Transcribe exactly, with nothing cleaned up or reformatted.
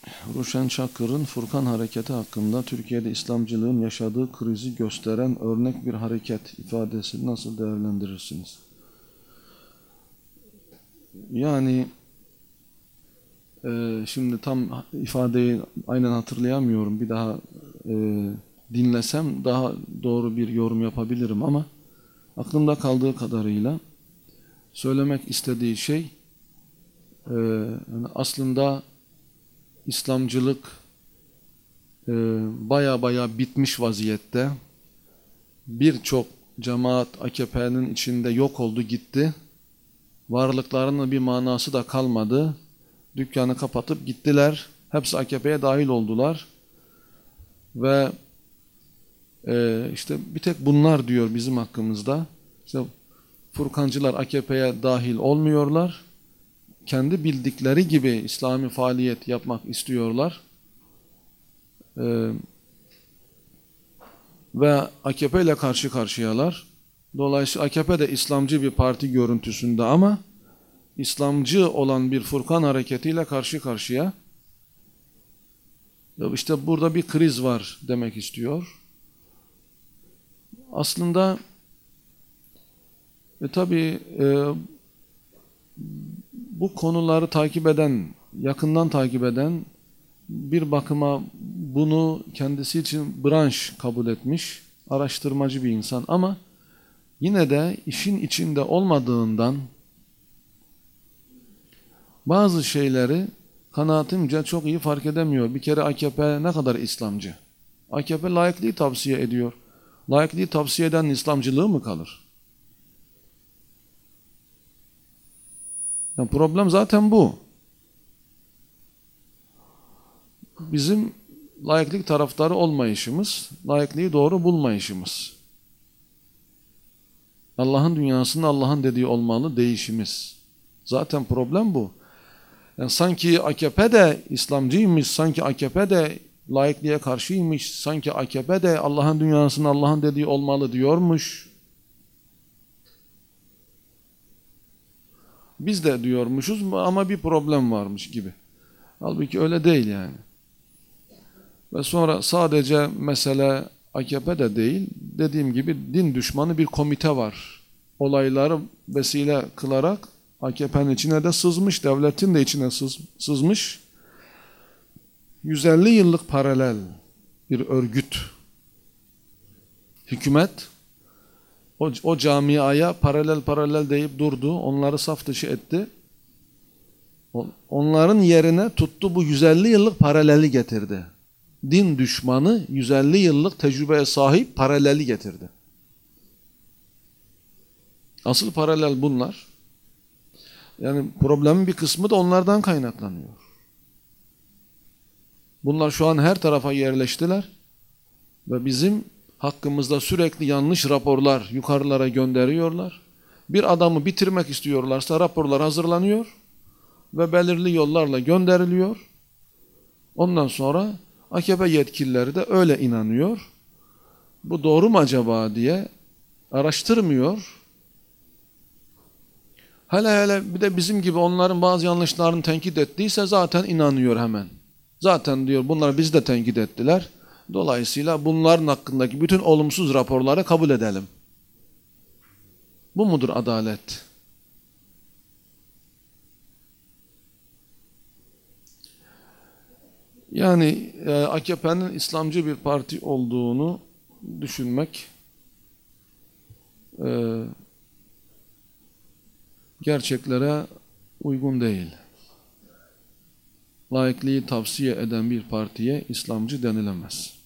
Ruşen Çakır'ın Furkan Hareketi hakkında Türkiye'de İslamcılığın yaşadığı krizi gösteren örnek bir hareket ifadesini nasıl değerlendirirsiniz? Yani e, şimdi tam ifadeyi aynen hatırlayamıyorum. Bir daha e, dinlesem daha doğru bir yorum yapabilirim ama aklımda kaldığı kadarıyla söylemek istediği şey e, yani aslında İslamcılık e, baya baya bitmiş vaziyette. Birçok cemaat A K P'nin içinde yok oldu gitti. Varlıklarının bir manası da kalmadı. Dükkanı kapatıp gittiler. Hepsi A K P'ye dahil oldular. Ve e, işte bir tek bunlar diyor bizim hakkımızda. İşte Furkancılar A K P'ye dahil olmuyorlar. Kendi bildikleri gibi İslami faaliyet yapmak istiyorlar. Ee, ve A K P ile karşı karşıyalar. Dolayısıyla A K P de İslamcı bir parti görüntüsünde ama İslamcı olan bir Furkan hareketiyle karşı karşıya. İşte burada bir kriz var demek istiyor. Aslında e, tabii e, bu konuları takip eden, yakından takip eden bir bakıma bunu kendisi için branş kabul etmiş, araştırmacı bir insan ama yine de işin içinde olmadığından bazı şeyleri kanaatimce çok iyi fark edemiyor. Bir kere A K P ne kadar İslamcı? A K P laikliği tavsiye ediyor. Laikliği tavsiye eden İslamcılığı mı kalır? Yani problem zaten bu. Bizim laiklik taraftarı olmayışımız, laikliği doğru bulmayışımız. Allah'ın dünyasında Allah'ın dediği olmalı değişimiz. Zaten problem bu. Yani sanki A K P de İslamcıymış, sanki A K P de laikliğe karşıymış, sanki A K P de Allah'ın dünyasında Allah'ın dediği olmalı diyormuş. Biz de diyormuşuz ama bir problem varmış gibi. Halbuki öyle değil yani. Ve sonra sadece mesele A K P de değil, dediğim gibi din düşmanı bir komite var. Olayları vesile kılarak A K P'nin içine de sızmış, devletin de içine sız, sızmış. yüz elli yıllık paralel bir örgüt. Hükümet o, o camiaya paralel paralel deyip durdu, onları saf dışı etti. Onların yerine tuttu bu yüz elli yıllık paraleli getirdi. Din düşmanı yüz elli yıllık tecrübeye sahip paraleli getirdi. Asıl paralel bunlar. Yani problemin bir kısmı da onlardan kaynaklanıyor. Bunlar şu an her tarafa yerleştiler ve bizim hakkımızda sürekli yanlış raporlar yukarılara gönderiyorlar. Bir adamı bitirmek istiyorlarsa raporlar hazırlanıyor ve belirli yollarla gönderiliyor. Ondan sonra A K P yetkilileri de öyle inanıyor. Bu doğru mu acaba diye araştırmıyor. Hele hele bir de bizim gibi onların bazı yanlışlarını tenkit ettiyse zaten inanıyor hemen. Zaten diyor bunlar bizi de tenkit ettiler. Dolayısıyla bunların hakkındaki bütün olumsuz raporları kabul edelim. Bu mudur adalet? Yani e, A K P'nin İslamcı bir parti olduğunu düşünmek e, gerçeklere uygun değil. Laikliği tavsiye eden bir partiye İslamcı denilemez.